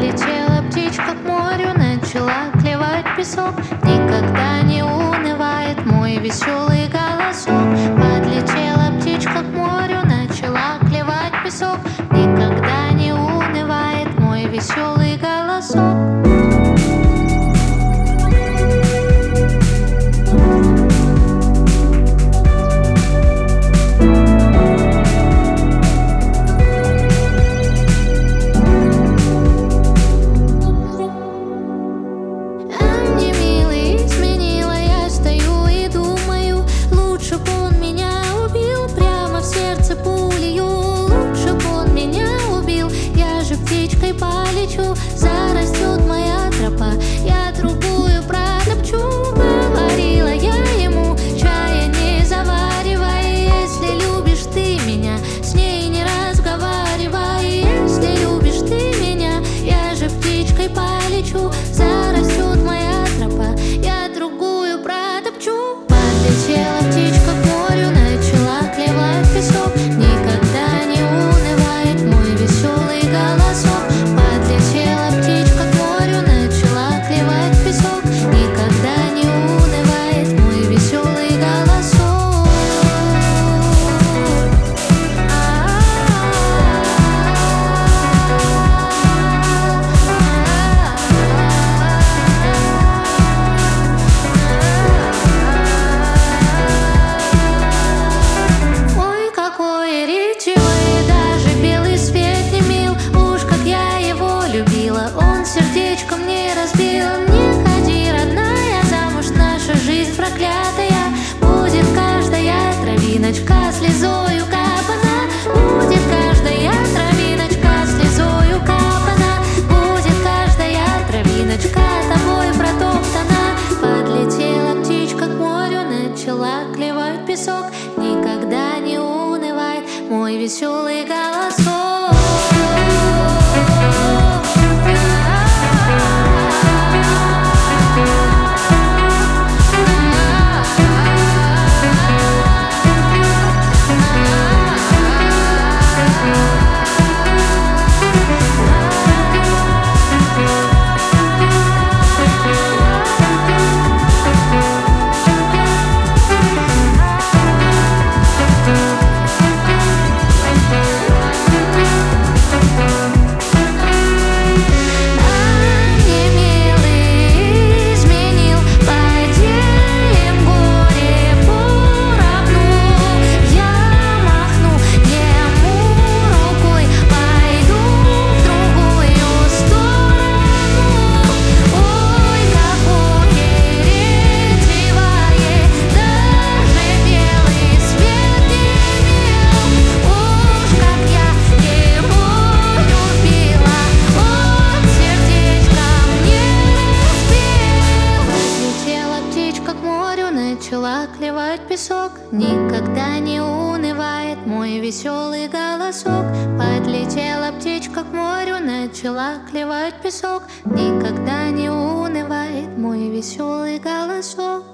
Подлетела птичка к морю, начала клевать песок. Никогда не унывает мой веселый голосок. Подлетела птичка к морю, начала клевать песок. Никогда не унывает мой веселый голосок. Птичкой полечу, зарастет моя тропа, я другую протопчу. Говорила я ему, чая не заваривай. Если любишь ты меня, с ней не разговаривай. Если любишь ты меня, я же птичкой полечу, зарастет моя тропа, я другую протопчу. Подлетела птичка к морю, начала клевать песок. Никогда не унывает мой веселый голосок. Подлетела птичка к морю, начала клевать песок. Никогда не унывает мой веселый голосок. Ой, какой ретивый, даже белый свет не мил. Уж как я его любила, он сердечко мне разбил. Не ходи, родная, замуж, наша жизнь проклятая. Будет каждая травиночка слезою капана. Будет каждая травиночка слезою капана. Будет каждая травиночка тобой протоптана. Подлетела птичка к морю, начала клевать песок. Никогда не унывает мой веселый голосок. Начала клевать песок, никогда не унывает мой веселый голосок. Подлетела птичка к морю, начала клевать песок. Никогда не унывает мой веселый голосок.